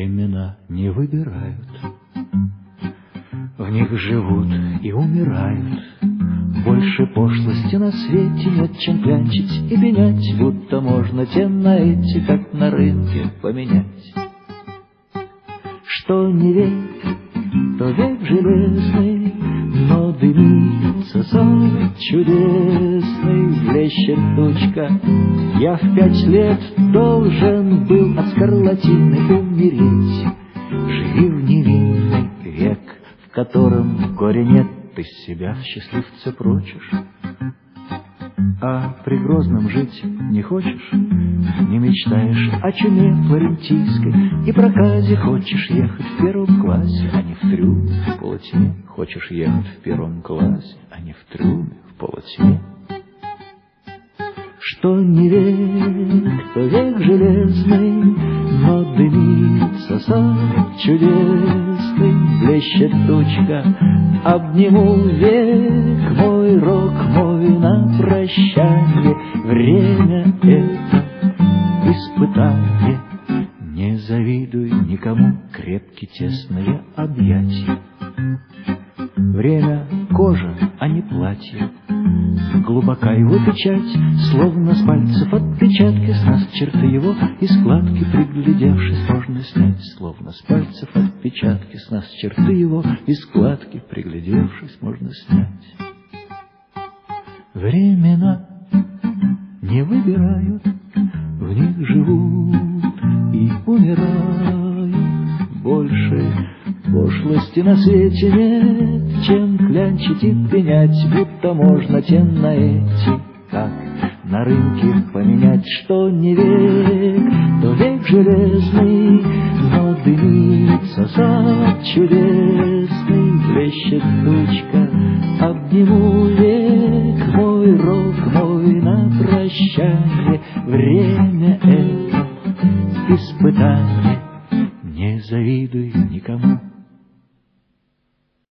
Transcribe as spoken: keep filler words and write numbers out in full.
Времена не выбирают, в них живут и умирают. Больше пошлости на свете нет, чем клянчить и пенять, будто можно те на эти, как на рынке, поменять. Что не век, то век железный, но дымится сон чудесный, блещет тучка. Я в пять лет должен был от скарлатины умереть. Живи в невинный век, в котором горя нет, ты себя в счастливце прочишь. А при Грозном жить не хочешь, не мечтаешь о чуме флорентийской и проказе. Хочешь ехать в первом классе, а не в трюме в полутьме. Хочешь ехать в первом классе, а не в трюме в полутьме. Что не век, то век железный, но дымится сад чудесный, блещет тучка. Обниму век мой, рок мой на прощанье. Время это испытание. Не завидуй никому крепкие тесные объятия. Время кожа, а не платье. Глубока его печать, словно с пальцев отпечатки. С нас черты его и складки, приглядевшись, можно снять. Словно с пальцев отпечатки, с нас черты его и складки, приглядевшись, можно снять. Времена не выбирают, в них живут и умирают. Больше пошлости на свете нет, чем клянчить и пенять, будто можно те на эти, как на рынке, поменять. Что не век, то век железный, но дымится сад чудесный, блещет тучка. Обниму век мой, рок мой на прощанье. Время это испытание.